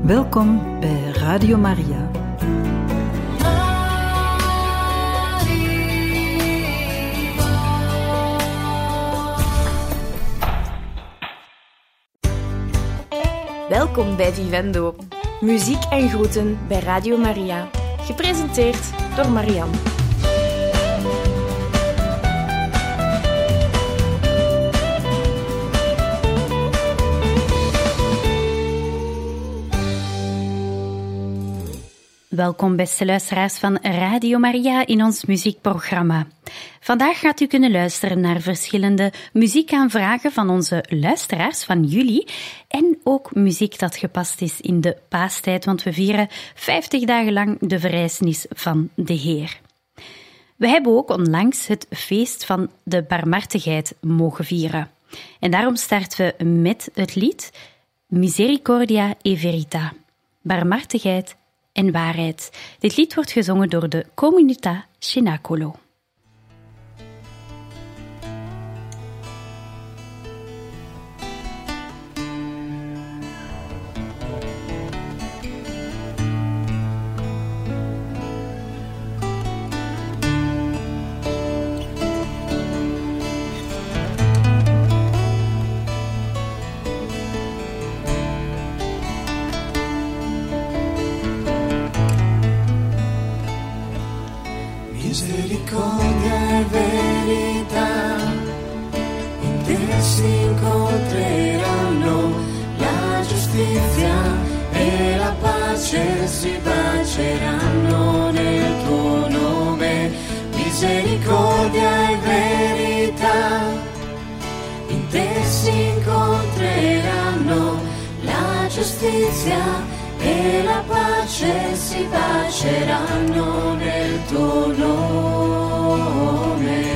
Welkom bij Radio Maria. Welkom bij Vivendo. Muziek en groeten bij Radio Maria. Gepresenteerd door Marianne. Welkom beste luisteraars van Radio Maria in ons muziekprogramma. Vandaag gaat u kunnen luisteren naar verschillende muziekaanvragen van onze luisteraars van jullie en ook muziek dat gepast is in de paastijd, want we vieren 50 dagen lang de verrijzenis van de Heer. We hebben ook onlangs het feest van de barmhartigheid mogen vieren. En daarom starten we met het lied Misericordia e Verita, barmhartigheid en waarheid. Dit lied wordt gezongen door de Comunità Cenacolo. Misericordia e verità, in te si incontreranno, la giustizia e la pace si baceranno nel tuo nome. Misericordia e verità, in te si incontreranno, la giustizia e la pace si baceranno nel tuo nome.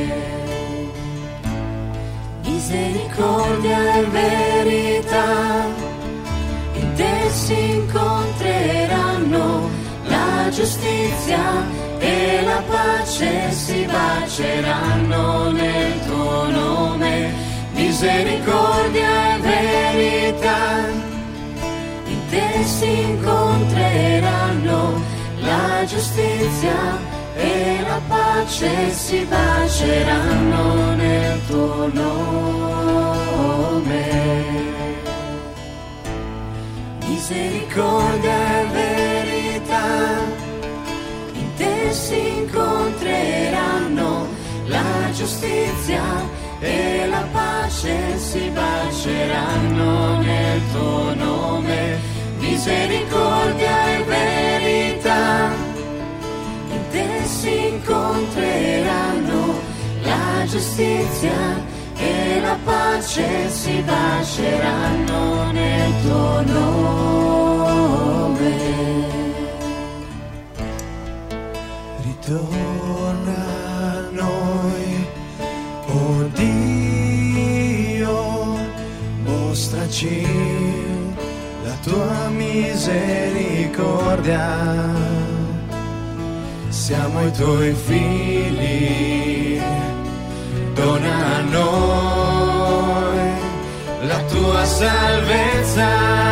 Misericordia e verità, in te si incontreranno, la giustizia e la pace si baceranno nel tuo nome. Misericordia e verità, te si incontreranno, la giustizia e la pace si baceranno nel tuo nome. Misericordia e verità, in te si incontreranno, la giustizia e la pace si baceranno nel tuo nome. Misericordia e verità, in te si incontreranno, la giustizia e la pace si baceranno nel tuo nome. Ritorna a noi, oh Dio, mostraci la tua misericordia, siamo i tuoi figli, dona a noi la tua salvezza.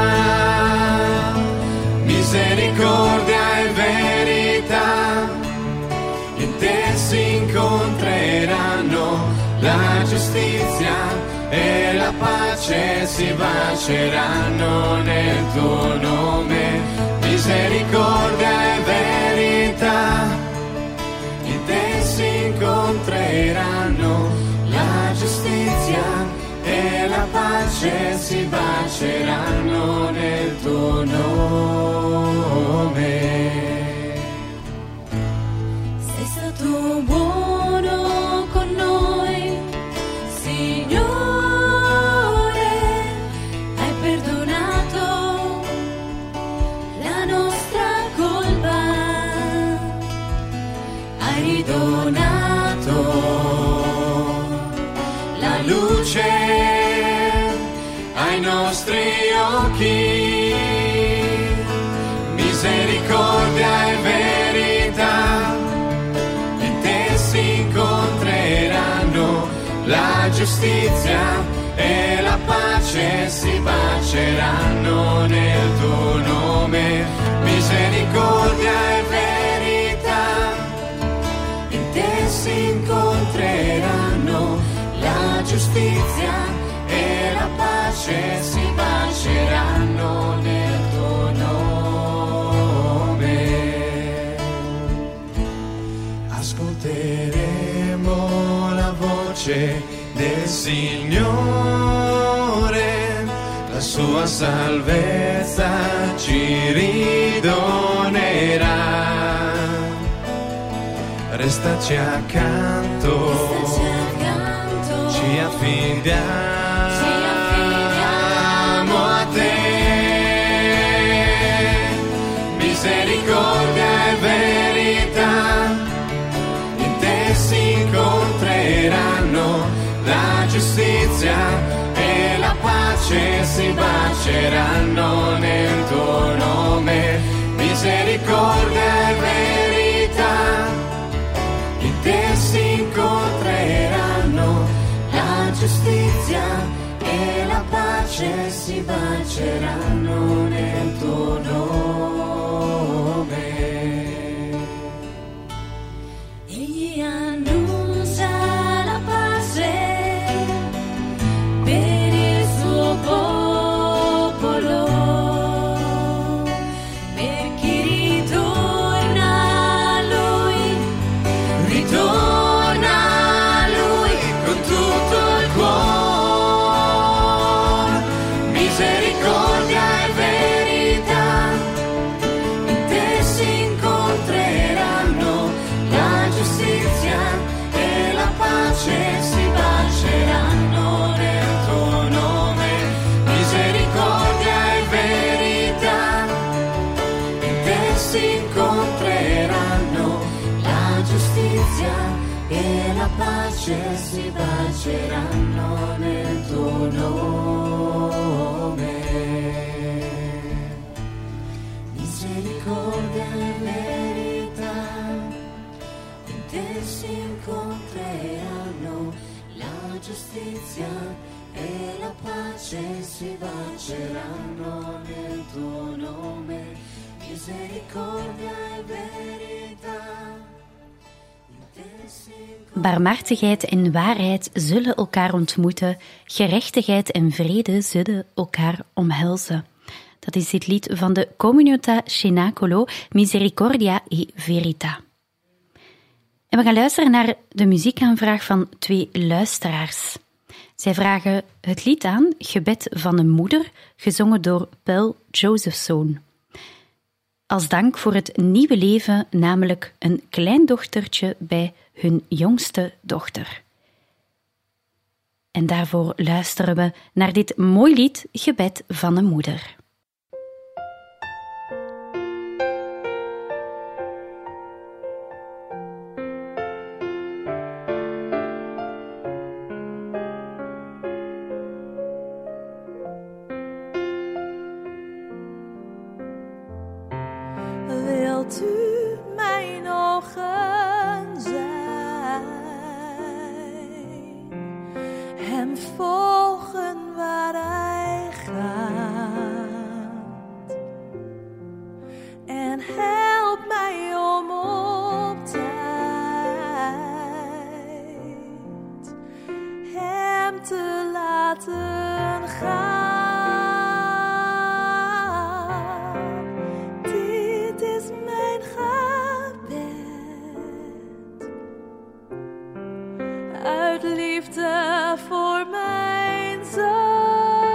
Misericordia e verità, in te si incontreranno, la giustizia e la pace si baceranno nel tuo nome. Misericordia e verità, in te si incontreranno, la giustizia e la pace si baceranno nel tuo nome. Sei stato buono con noi, Signore. Donato la luce ai nostri occhi. Misericordia e verità, in te si incontreranno, la giustizia e la pace si baceranno nel tuo nome. Misericordia e verità in te si incontreranno, la giustizia e la pace si baceranno nel tuo nome. Ascolteremo la voce del Signore, la sua salvezza ci ridonerà. Restaci accanto, ci affidiamo a te. Misericordia e verità in te si incontreranno, la giustizia e la pace si baceranno nel tuo nome. Misericordia e verità in te si incontreranno, la giustizia e la pace si baceranno nel tuo nome. Egli annuncia la pace per il suo popolo, per chi ritorna a Lui con tutto il cuore. Misericordia e verità in te si incontreranno, la giustizia e la pace si baceranno nel tuo nome. Misericordia e verità in te si incontreranno, la giustizia e la pace si baceranno nel tuo nome. Misericordia e verità in te si incontreranno, la giustizia e la pace si baceranno nel tuo nome. Misericordia e verità. Barmhartigheid en waarheid zullen elkaar ontmoeten. Gerechtigheid en vrede zullen elkaar omhelzen. Dat is dit lied van de Comunità Cenacolo, Misericordia e Verita. En we gaan luisteren naar de muziekaanvraag van 2 luisteraars. Zij vragen het lied aan, Gebed van een moeder, gezongen door Paul Josephson. Als dank voor het nieuwe leven, namelijk een kleindochtertje bij hun jongste dochter. En daarvoor luisteren we naar dit mooi lied, Gebed van een moeder. Wilt u mijn ogen zijn, hem volgen waar hij gaat, en help mij om op tijd hem te laten gaan. Uit liefde voor mijn zoon.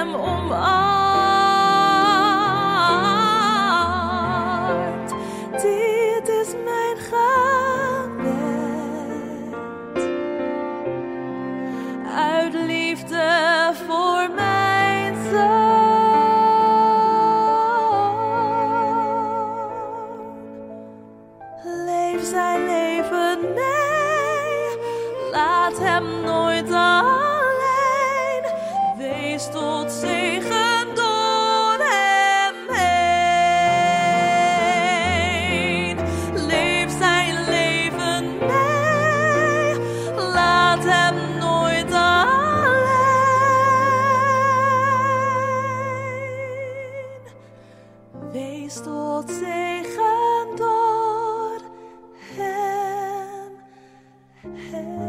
hem omarmt. Dit is mijn gebed, uit liefde voor mijn zoon. Leef zijn leven mee, laat hem nooit alleen. Wees tot zegen door hem heen. Leef zijn leven mee, laat hem nooit alleen. Wees tot zegen door hem heen.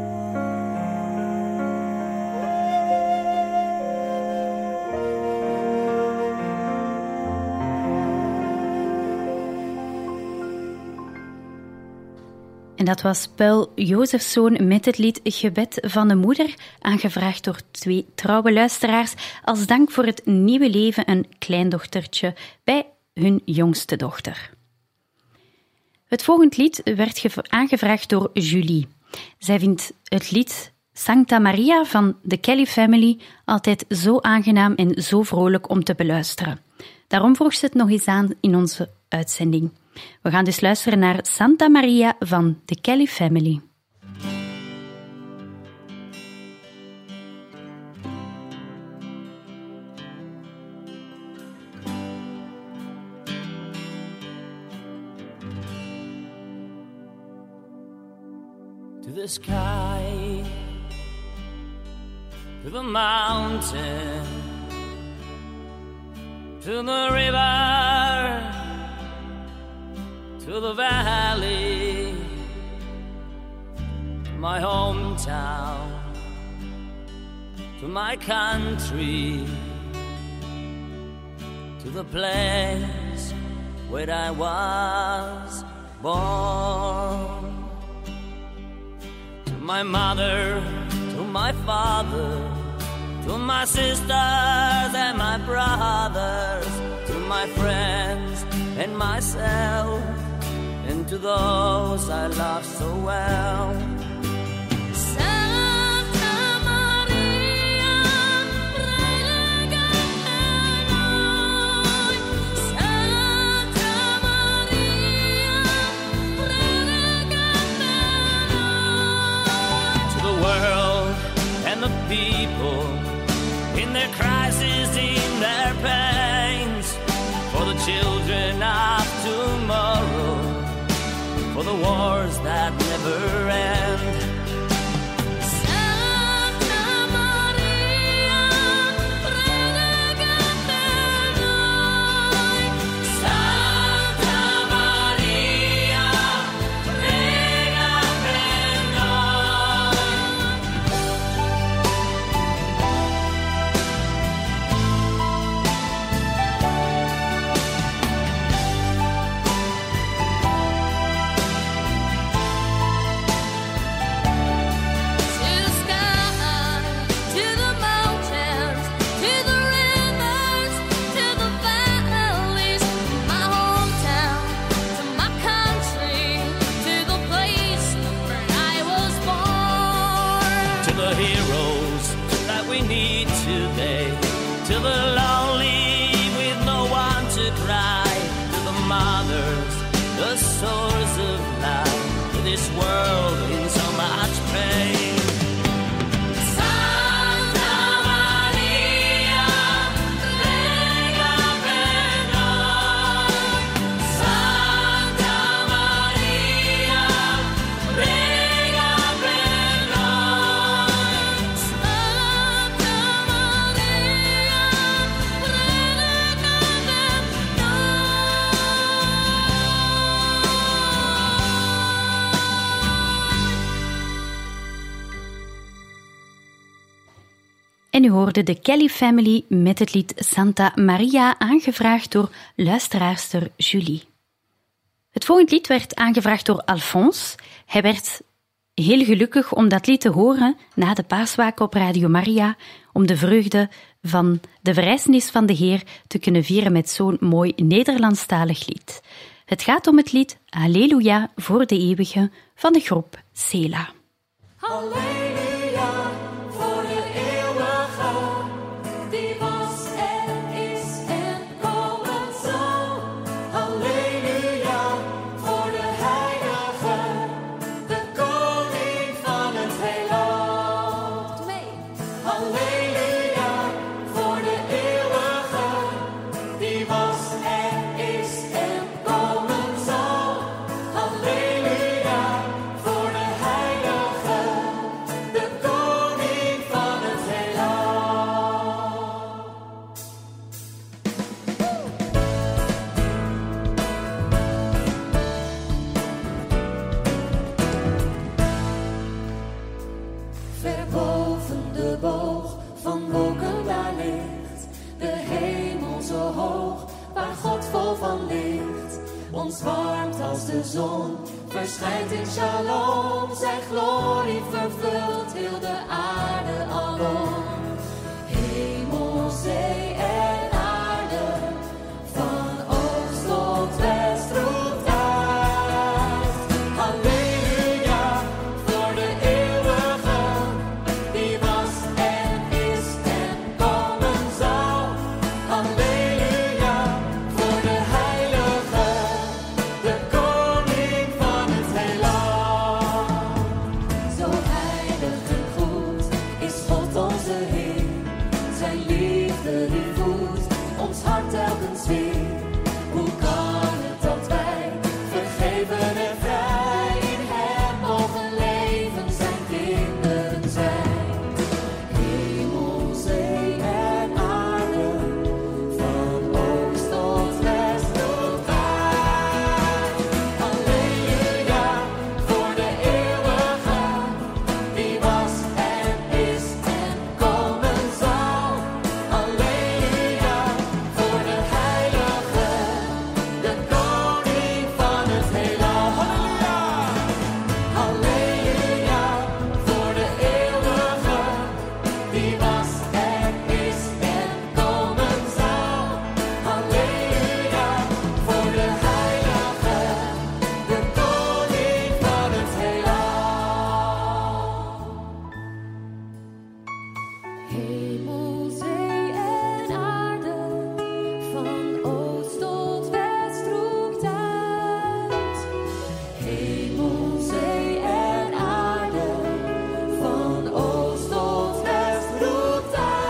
En dat was Paul Jozefzoon met het lied Gebed van de Moeder, aangevraagd door 2 trouwe luisteraars als dank voor het nieuwe leven een kleindochtertje bij hun jongste dochter. Het volgende lied werd aangevraagd door Julie. Zij vindt het lied Sancta Maria van de Kelly Family altijd zo aangenaam en zo vrolijk om te beluisteren. Daarom vroeg ze het nog eens aan in onze uitzending. We gaan dus luisteren naar Santa Maria van de Kelly Family. To the sky, to the mountain, to the river, to the valley, to my hometown, to my country, to the place where I was born. To my mother, to my father, to my sisters and my brothers, to my friends and myself, and to those I love so well. Santa Maria, prega per noi. Santa Maria, prega per noi. To the world and the people, in their crises, in their pains, for the children of tomorrow, for the wars that never end. Santa Maria, prega per noi. Santa Maria, prega per noi. To the sky, to the mountains, to the rivers, to the valleys, my hometown, to my country, to the place where I was born. To the heroes that we need today, to the lonely with no one to cry, to the mothers, the source of life, to this world in so much pain. Santa Maria, prega per noi. Santa Maria, prega per noi. Santa Maria, prega per En u hoorde de Kelly Family met het lied Santa Maria, aangevraagd door luisteraarster Julie. Het volgende lied werd aangevraagd door Alphonse. Hij werd heel gelukkig om dat lied te horen na de paaswaken op Radio Maria, om de vreugde van de verrijzenis van de Heer te kunnen vieren met zo'n mooi Nederlandstalig lied. Het gaat om het lied Halleluja voor de eeuwige van de groep Sela. Halleluja voor de eeuwige, die was en is en komen zal. Halleluja voor de heilige, de koning van het heelal. Halleluja voor de eeuwige, die was en is en komen zal. Halleluja voor de heilige, de koning van het heelal. Ver boven de boog van wolken daar ligt de hemel zo hoog, waar God vol van licht ons warmt als de zon, verschijnt in shalom. Zijn glorie vervult heel de aarde alom. Hemel, zee en aarde, van oost tot west roept uit. Halleluja voor de eeuwige, die was en is en komen zal. Halleluja voor de heilige, de koning van het heelal. Zo heilig en goed is God onze Heer. Zijn liefde die voedt ons hart telkens weer. Hoe kan het dat wij vergeven en vrij in Hem mogen leven, zijn kinderen zijn? Hemel, zee en aarde, van oost tot west roept uit. Halleluja voor de eeuwige, die was en is en komen zal. Halleluja voor de heilige, de koning van het heelal. Halleluja voor de eeuwige, die was en is en komen zal. Halleluja voor de heilige, de koning van het heelal. Hemel, zee en aarde, van oost tot west roept uit. Hemel, zee en aarde, van oost tot west roept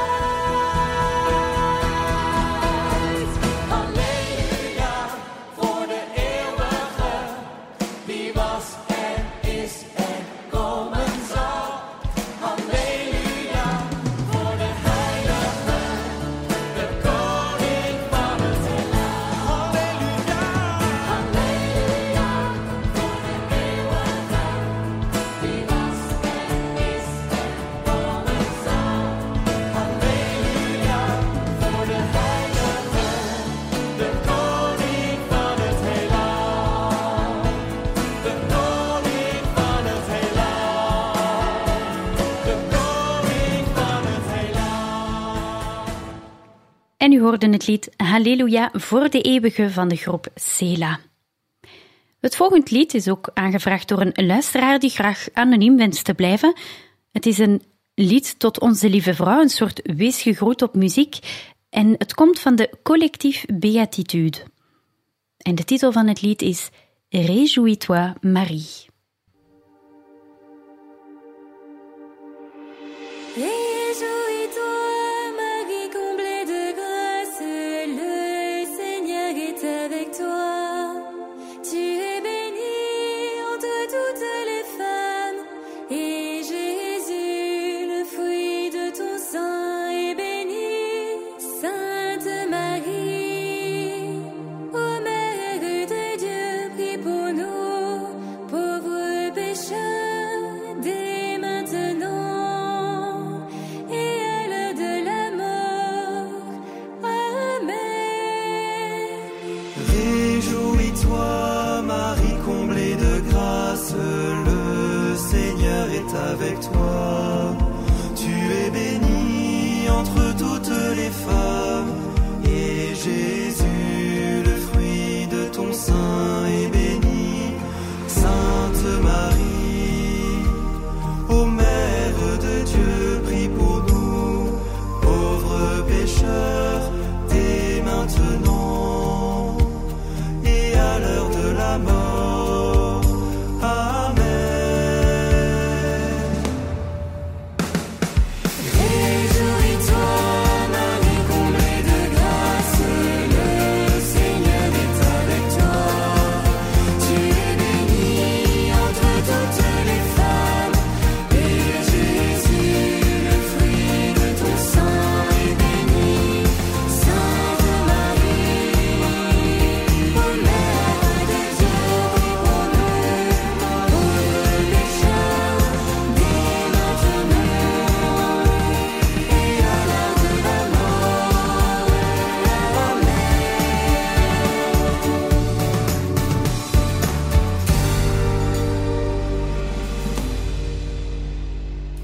uit. Halleluja voor de eeuwige, die was en is en komen zal. Halleluja voor de heilige, de koning van het heelal. Halleluja, halleluja voor de eeuwige, die was en is en komen zal. Halleluja voor de heilige, de koning van het heelal. De koning van het heelal. De koning van het heelal. En u hoorde het lied Halleluja voor de eeuwige van de groep Sela. Het volgende lied is ook aangevraagd door een luisteraar die graag anoniem wenst te blijven. Het is een lied tot onze lieve vrouw, een soort weesgegroet op muziek. En het komt van de collectief Béatitude. En de titel van het lied is Réjouis-toi, Marie. Réjouis-toi, Marie, comblée de grâce, le Seigneur est avec toi. Tu es bénie entre toutes les femmes, et Jésus, le fruit de ton sein, est béni. Sainte Marie, ô Mère de Dieu, prie pour nous, pauvres pécheurs, dès maintenant et à l'heure de la mort. Amen. Réjouis-toi, Marie, comblée de grâce, le Seigneur est avec toi. Tu es bénie entre toutes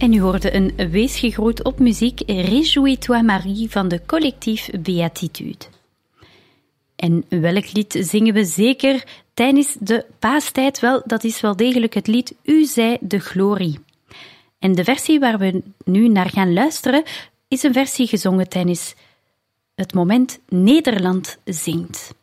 En u hoorde een weesgegroet op muziek Réjouis-toi Marie van de collectief Beatitude. En welk lied zingen we zeker tijdens de paastijd? Wel, dat is wel degelijk het lied U zij de glorie. En de versie waar we nu naar gaan luisteren is een versie gezongen tijdens het moment Nederland zingt.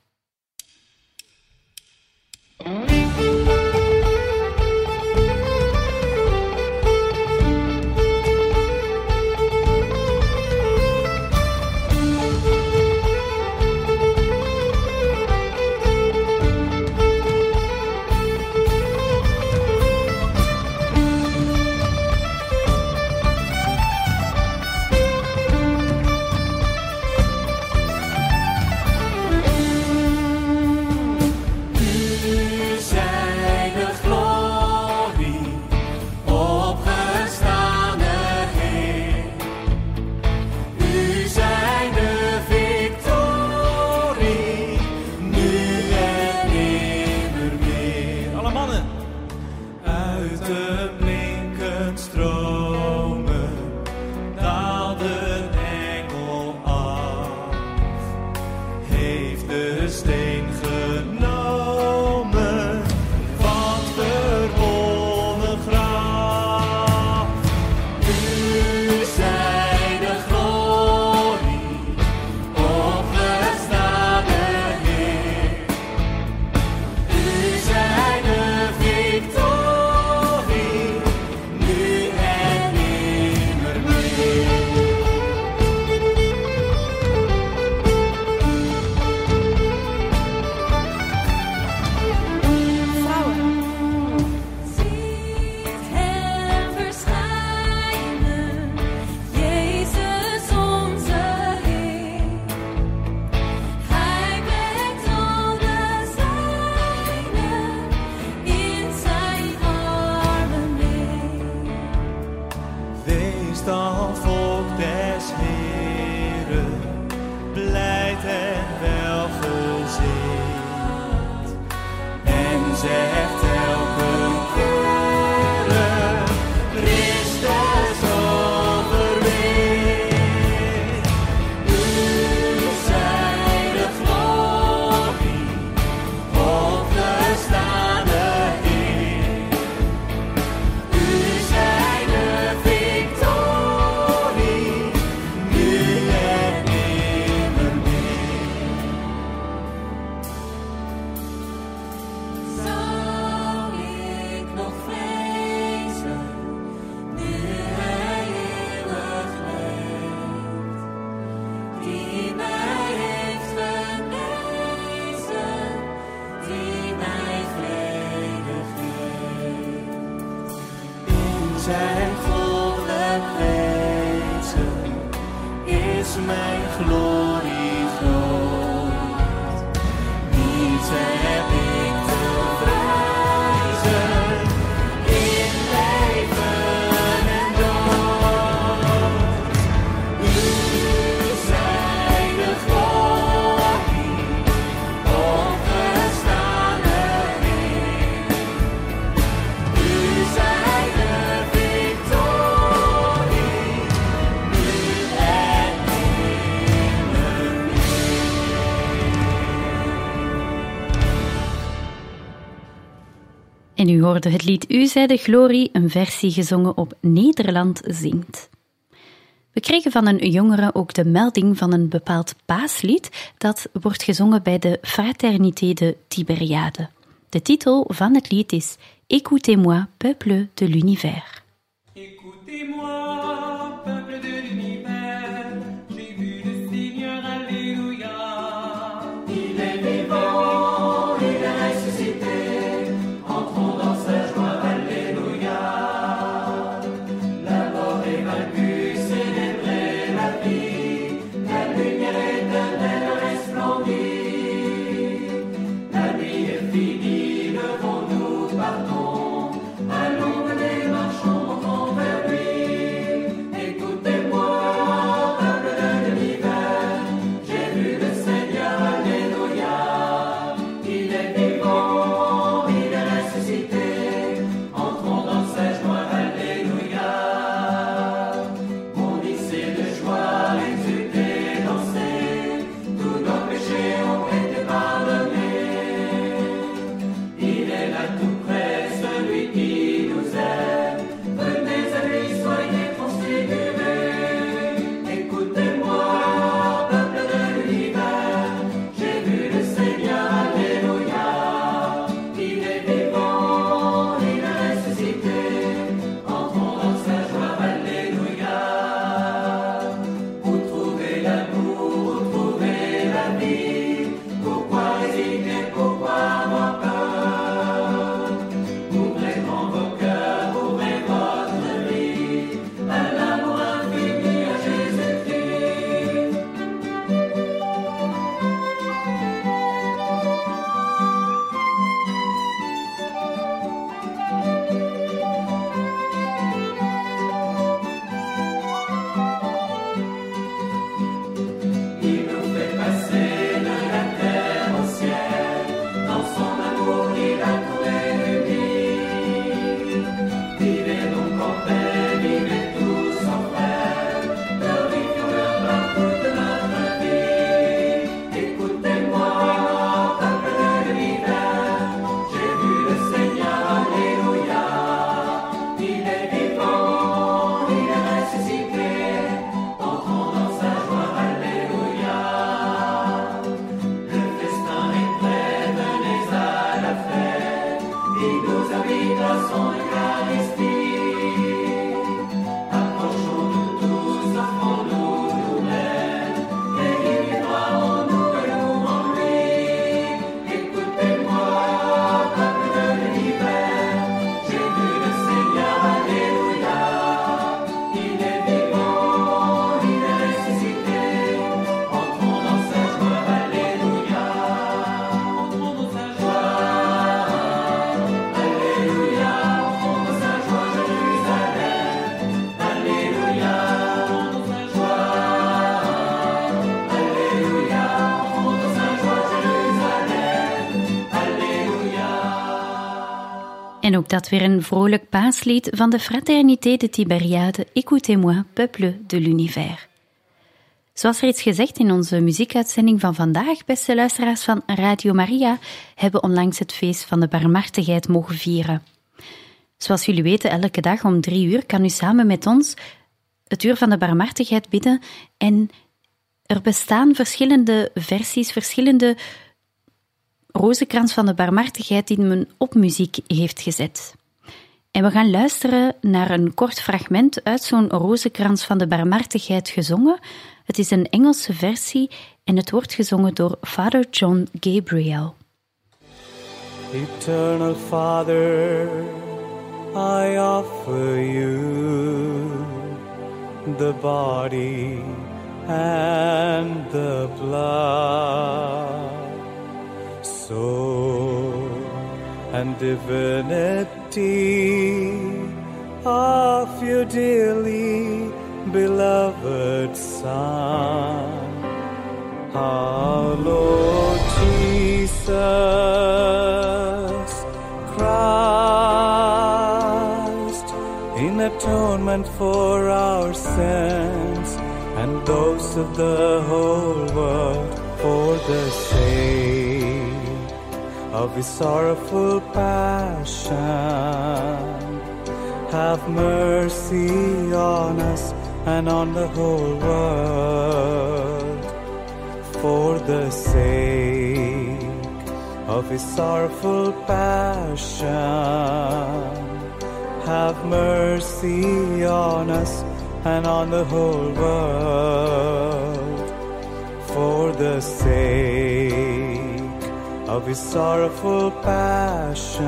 Zijn goddelijk wezen is mijn glorie groot. Niets heb ik te prijzen in leven en dood. U zij de glorie, opgestane Heer. U zij de En u hoorde het lied U zij de glorie, een versie gezongen op Nederland zingt. We kregen van een jongere ook de melding van een bepaald paaslied dat wordt gezongen bij de Fraternité de Tibériade. De titel van het lied is Écoutez-moi, peuple de l'univers. Écoutez-moi, peuple de l'univers, j'ai vu le Seigneur, alléluia. Il est vivant, il est ressuscité, entrons dans sa joie, alléluia. La mort est vaincue, célébrez la vie, la lumière éternelle resplendit. La nuit est finie, levons-nous, partons, allons, venez, marchons. ook dat weer een vrolijk paaslied van de Fraternité de Tibériade, Écoutez-moi, peuple de l'univers. Zoals reeds gezegd in onze muziekuitzending van vandaag, beste luisteraars van Radio Maria, hebben onlangs het feest van de Barmhartigheid mogen vieren. Zoals jullie weten, elke dag om 3:00 kan u samen met ons het uur van de Barmhartigheid bidden en er bestaan verschillende versies, verschillende rozenkrans van de Barmhartigheid die men op muziek heeft gezet. En we gaan luisteren naar een kort fragment uit zo'n rozenkrans van de Barmhartigheid gezongen. Het is een Engelse versie en het wordt gezongen door Father John Gabriel. Eternal Father, I offer you the body and the blood, soul and divinity of your dearly beloved Son, our Lord Jesus Christ, in atonement for our sins and those of the whole world, for the sake of his sorrowful passion, have mercy on us and on the whole world. For the sake of his sorrowful passion, have mercy on us and on the whole world. For the sake of his sorrowful passion,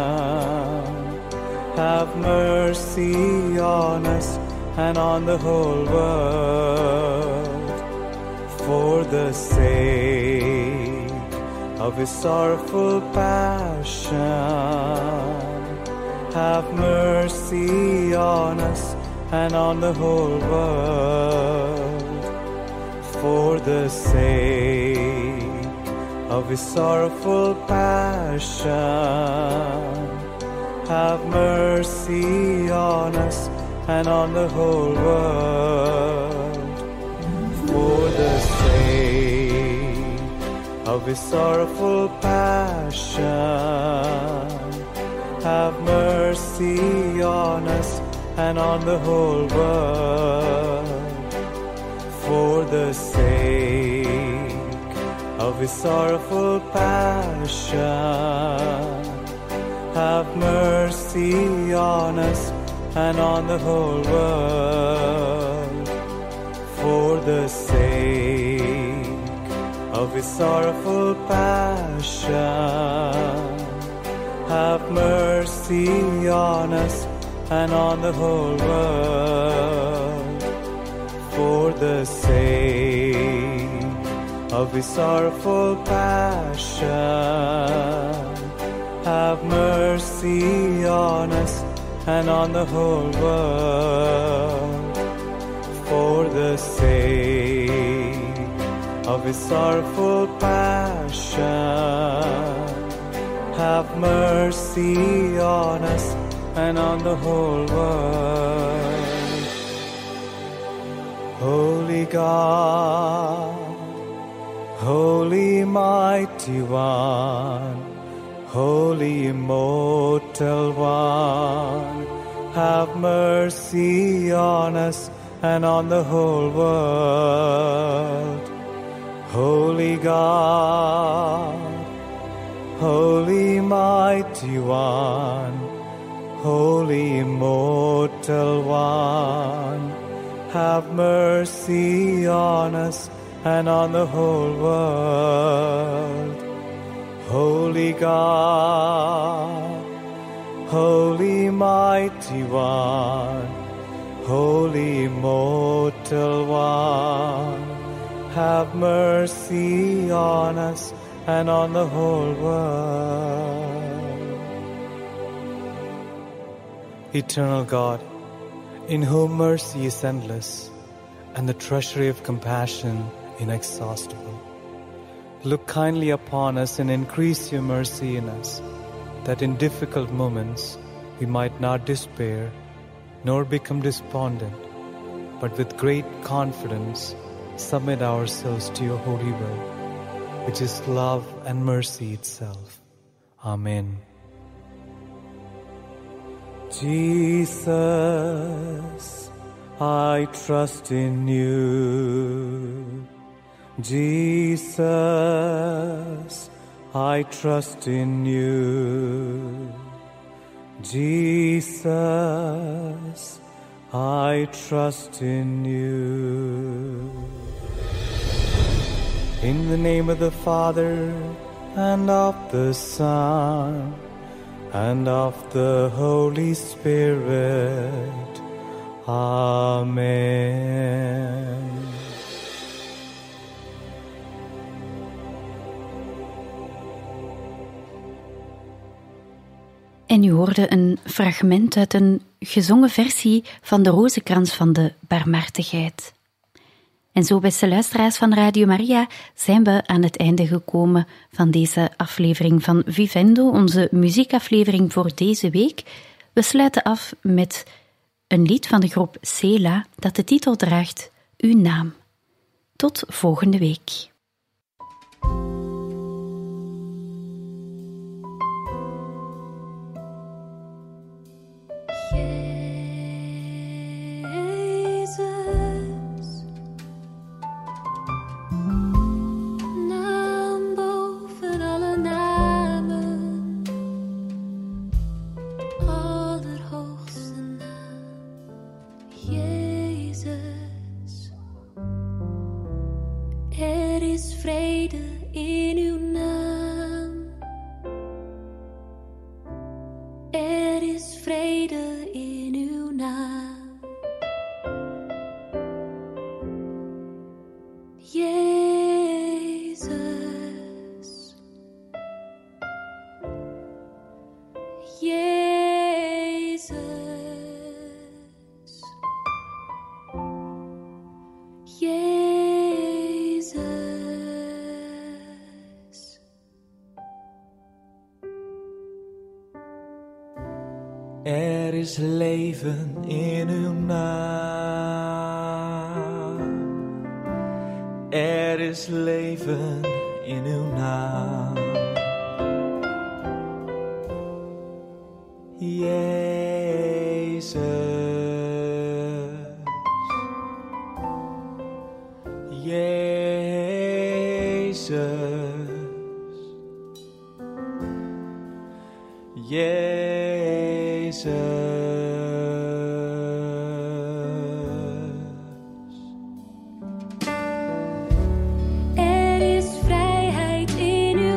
have mercy on us and on the whole world. For the sake of his sorrowful passion, have mercy on us and on the whole world. For the sake of his sorrowful passion, have mercy on us and on the whole world. For the sake of his sorrowful passion, have mercy on us and on the whole world. For the sake of his sorrowful passion, have mercy on us and on the whole world. For the sake of his sorrowful passion, have mercy on us and on the whole world. For the sake of his sorrowful passion, have mercy on us and on the whole world. For the sake of his sorrowful passion, have mercy on us and on the whole world. Holy God, Holy Mighty One, Holy Immortal One, have mercy on us and on the whole world. Holy God, Holy Mighty One, Holy Immortal One, have mercy on us and on the whole world. Holy God, Holy Mighty One, Holy Immortal One, have mercy on us and on the whole world. Eternal God, in whom mercy is endless and the treasury of compassion inexhaustible, look kindly upon us and increase your mercy in us, that in difficult moments we might not despair nor become despondent, but with great confidence submit ourselves to your holy will, which is love and mercy itself. Amen. Jesus, I trust in you. Jesus, I trust in you. Jesus, I trust in you. In the name of the Father, and of the Son, and of the Holy Spirit. Amen. En u hoorde een fragment uit een gezongen versie van de Rozenkrans van de Barmhartigheid. En zo, beste luisteraars van Radio Maria, zijn we aan het einde gekomen van deze aflevering van Vivendo, onze muziekaflevering voor deze week. We sluiten af met een lied van de groep Sela dat de titel draagt Uw naam. Tot volgende week. Er is leven in uw naam. Er is leven in uw naam. Jezus. Jezus. Jezus. Er is vrijheid in uw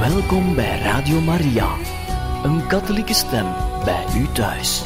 Welkom bij Radio Maria, een katholieke stem bij u thuis.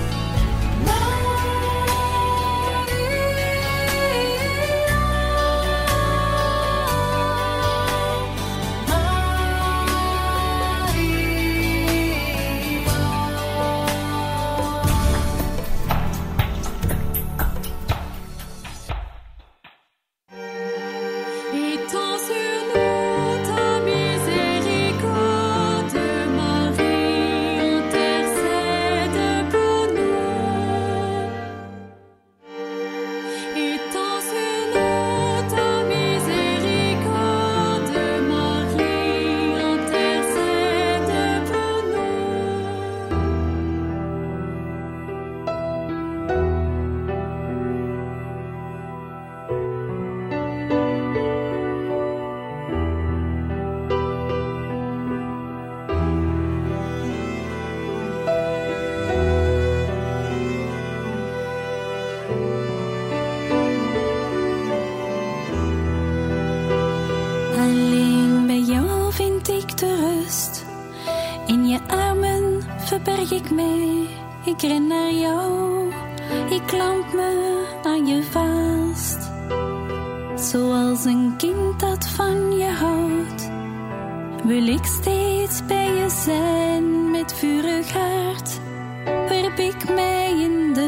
Alleen bij jou vind ik de rust. In je armen verberg ik mij. Ik ren naar jou. Ik klamp me aan je vast. Zoals een kind dat van je houdt, wil ik steeds bij je zijn. Met vurig hart werp ik mij in de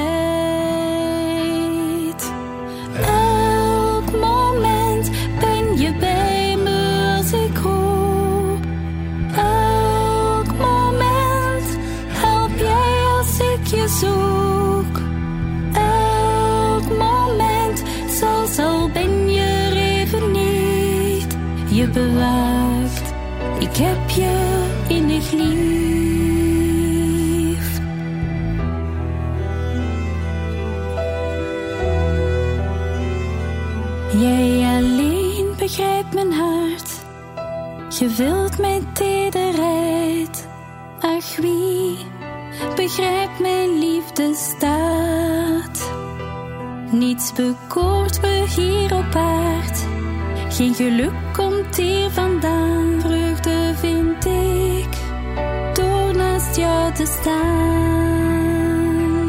strijd. Elk moment ben je bij me als ik roep. Elk moment help jij als ik je zoek. Elk moment, zelfs al ben je er even niet, je bewaakt. Ik heb je innig lief. Jij alleen begrijpt mijn hart. Je vult mijn tederheid. Ach, wie begrijpt mijn liefdestaat? Niets bekoort me hier op aard. Geen geluk komt hier vandaan. Vreugde vind ik door naast jou te staan.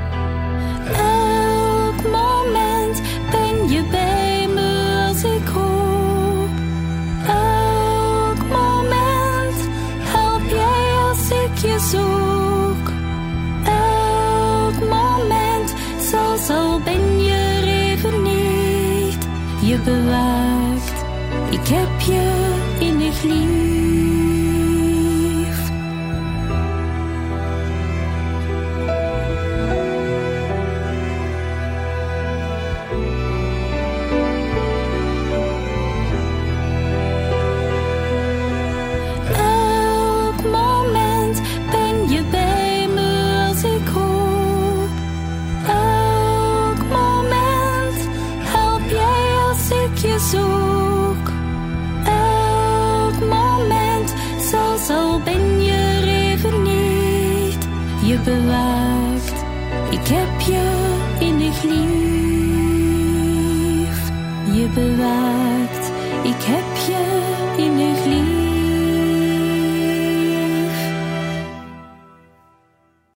Elk moment ben je bij me als ik roep. Elk moment help jij als ik je zoek. Elk moment, zelfs al ben je er even niet, je bewaakt. Ik heb je innig lief. Elk moment ben je bij me als ik roep. Elk moment help jij als ik je zoek. Elk moment, zelfs al ben je er even niet, je bewaakt. Ik heb je innig lief. Je bewaakt. Ik heb je